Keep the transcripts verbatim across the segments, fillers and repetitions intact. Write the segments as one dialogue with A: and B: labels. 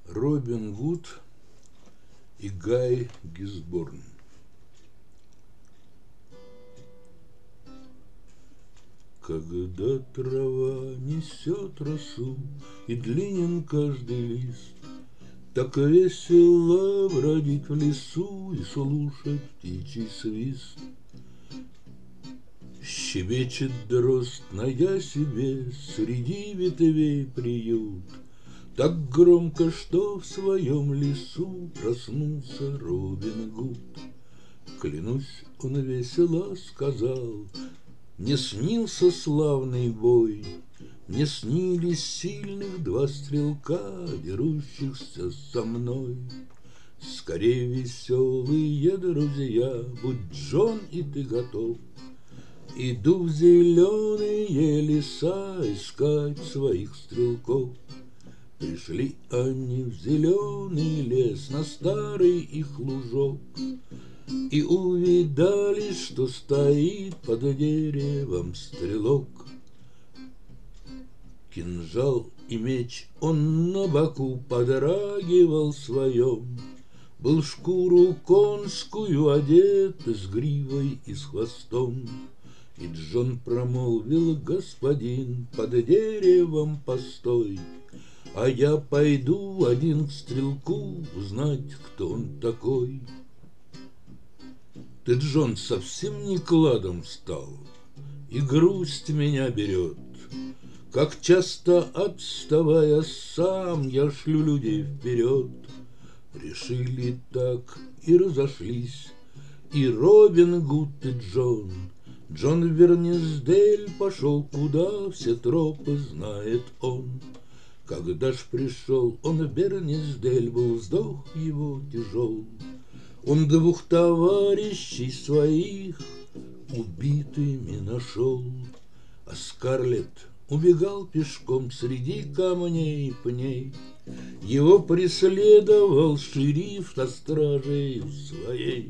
A: Робин Гуд и Гай Гисборн. Когда трава несет росу и длинен каждый лист, так весело бродить в лесу и слушать птичий свист. Щебечет дрозд, найдя себе среди ветвей приют, так громко, что в своем лесу проснулся Робин Гуд. Клянусь, он весело сказал: мне снился славный бой, мне снились сильных два стрелка, дерущихся со мной. Скорей, веселые друзья, будь Джон и ты готов, иду в зеленые леса искать своих стрелков. Пришли они в зеленый лес на старый их лужок и увидали, что стоит под деревом стрелок. Кинжал и меч он на боку подрагивал своем, был в шкуру конскую одет с гривой и с хвостом. И Джон промолвил: господин, под деревом постой, а я пойду один к стрелку узнать, кто он такой. Ты, Джон, совсем не кладом стал, и грусть меня берет. Как часто, отставая сам, я шлю людей вперед. Решили так и разошлись и Робин Гуд, и Джон. Джон в Вернисдель пошел, куда все тропы знает он. Когда ж пришел он в Вернисдель, был вздох его тяжел. Он двух товарищей своих убитыми нашел, а Скарлетт убегал пешком среди камней и пней. Его преследовал шериф со стражей своей.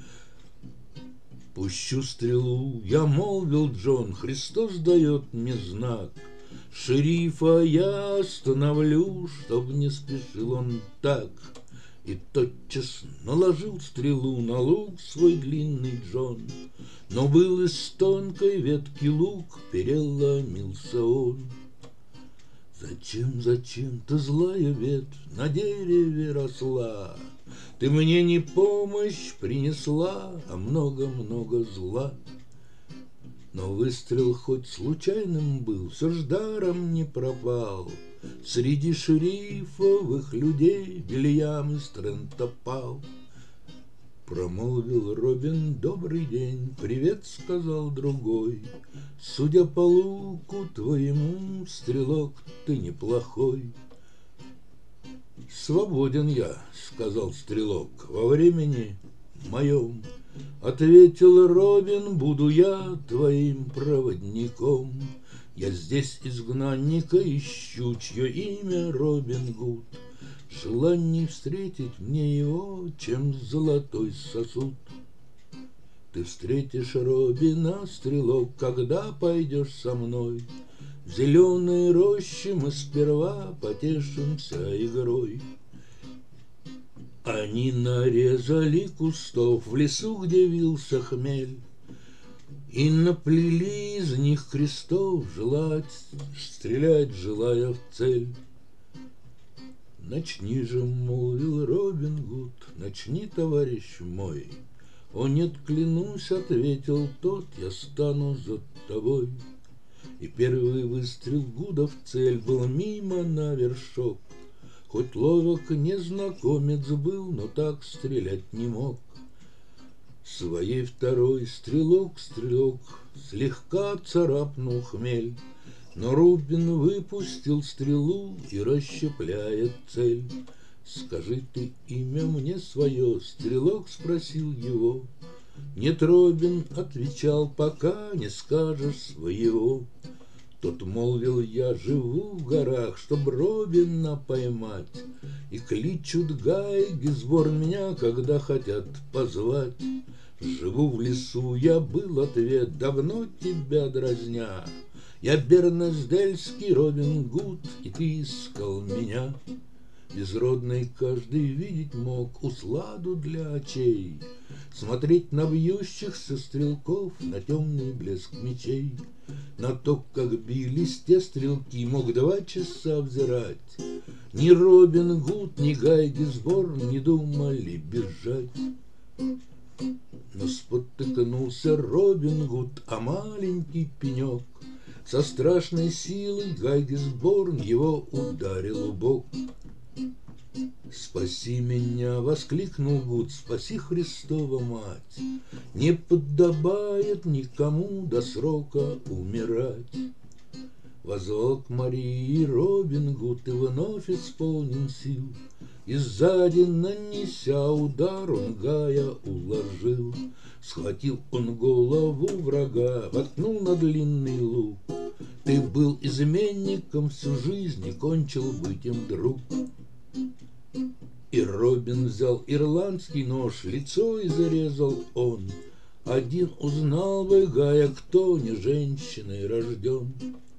A: Пущу стрелу, я молвил Джон, Христос дает мне знак. Шерифа я остановлю, чтоб не спешил он так. И тотчас наложил стрелу на лук свой длинный Джон, но был из тонкой ветки лук, переломился он. Зачем, зачем ты, злая ветвь, на дереве росла? Ты мне не помощь принесла, а много-много зла. Но выстрел хоть случайным был, все ж даром не пропал. Среди шерифовых людей Вильям из Трента пал. Промолвил Робин: добрый день, привет, сказал другой. Судя по луку твоему, стрелок, ты неплохой. Свободен я, сказал стрелок, во времени моем. Ответил Робин: буду я твоим проводником. Я здесь изгнанника ищу, чье имя Робин Гуд. Желаний встретить мне его, чем золотой сосуд. Ты встретишь Робина, стрелок, когда пойдешь со мной. В зеленой роще мы сперва потешимся игрой. Они нарезали кустов в лесу, где вился хмель, и наплели из них крестов, желать, стрелять, желая в цель. Начни же, молвил Робин Гуд, начни, товарищ мой. О нет, клянусь, ответил тот, я стану за тобой. И первый выстрел Гуда в цель был мимо на вершок. Хоть ловок незнакомец был, но так стрелять не мог. Своей второй стрелок, стрелок, слегка царапнул хмель, но Робин выпустил стрелу и расщепляет цель. Скажи ты имя мне свое, стрелок спросил его. Нет, Робин отвечал, пока не скажешь своего. Тот молвил: я живу в горах, чтоб Робина поймать, и кличут Гай Гисборн меня, когда хотят позвать. Живу в лесу, я был ответ, давно тебя дразня. Я бернесдельский Робин Гуд, и ты искал меня. Безродный каждый видеть мог усладу для очей, смотреть на бьющихся стрелков, на темный блеск мечей, на то, как бились те стрелки, мог два часа взирать. Ни Робин Гуд, ни Гай Гисборн не думали бежать. Но спотыкнулся Робин Гуд, а маленький пенек со страшной силой Гай Гисборн его ударил в бок. «Спаси меня!» — воскликнул Гуд, «спаси, Христова мать! Не подобает никому до срока умирать!» Возвал к Марии Робин Гуд и вновь исполнен сил, и сзади, нанеся удар, он Гая уложил. Схватил он голову врага, воткнул на длинный лук. Ты был изменником всю жизнь и кончил быть им друг. И Робин взял ирландский нож, лицо и зарезал он. Один узнал бы Гая, кто не женщиной рожден.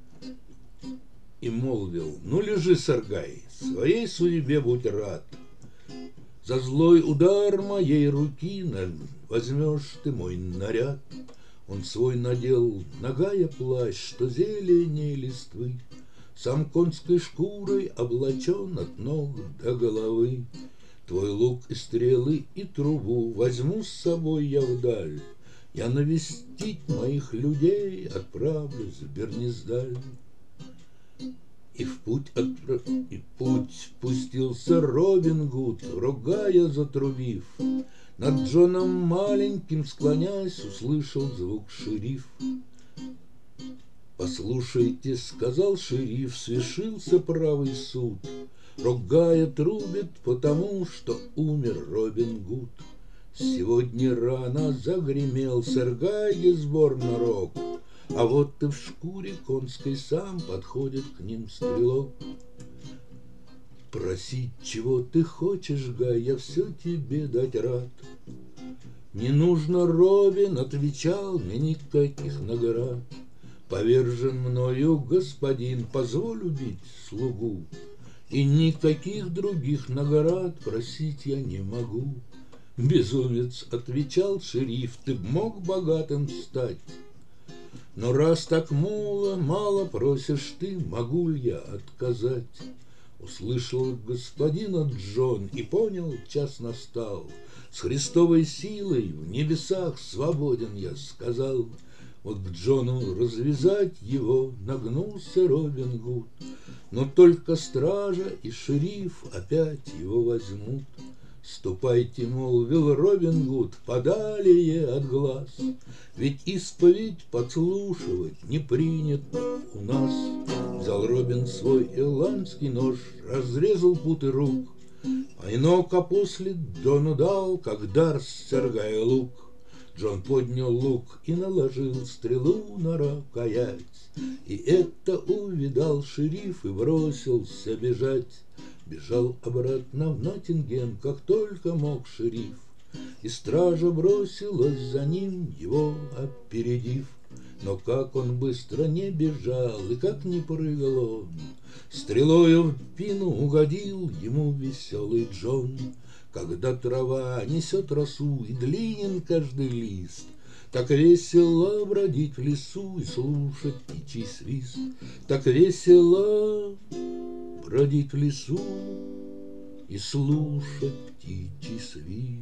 A: И молвил: ну лежи, сэр Гай, своей судьбе будь рад. За злой удар моей руки возьмешь ты мой наряд. Он свой надел на Гая плащ, что зеленей листвы, сам конской шкурой облачен от ног до головы. Твой лук и стрелы и трубу возьму с собой я вдаль. Я навестить моих людей отправлюсь в Бернисдаль. И в путь, отпра... и путь пустился Робин Гуд, ругая затрубив. Над Джоном маленьким склонясь, услышал звук шериф. «Послушайте, — сказал шериф, — свершился правый суд. Ругая трубит, потому что умер Робин Гуд. Сегодня рано загремел сэр Гай Гисборн рог, а вот ты в шкуре конской сам подходит к ним стрелок. Просить, чего ты хочешь, Гай, я все тебе дать рад. Не нужно, Робин, — отвечал, — мне никаких наград. Повержен мною господин, позволь убить слугу, и никаких других наград просить я не могу. Безумец, — отвечал шериф, — ты б мог богатым стать. Но раз так мало, мало просишь ты, могу ли я отказать? Услышал господина Джон и понял, час настал. С Христовой силой в небесах свободен, я сказал. Вот к Джону развязать его нагнулся Робин Гуд, но только стража и шериф опять его возьмут. «Ступайте, — молвил Робин Гуд, — подалее от глаз, ведь исповедь подслушивать не принято у нас». Взял Робин свой ирландский нож, разрезал путы рук, а инока после Джону дал, как дар сэр Гая лук. Джон поднял лук и наложил стрелу на рукоять, и это увидал шериф и бросился бежать. Бежал обратно в Ноттингем, как только мог шериф, и стража бросилась за ним, его опередив. Но как он быстро не бежал и как не прыгал он, стрелою в спину угодил ему веселый Джон. Когда трава несет росу и длинен каждый лист, так весело бродить в лесу и слушать птичий свист. Так весело бродить в лесу и слушать птичий свист.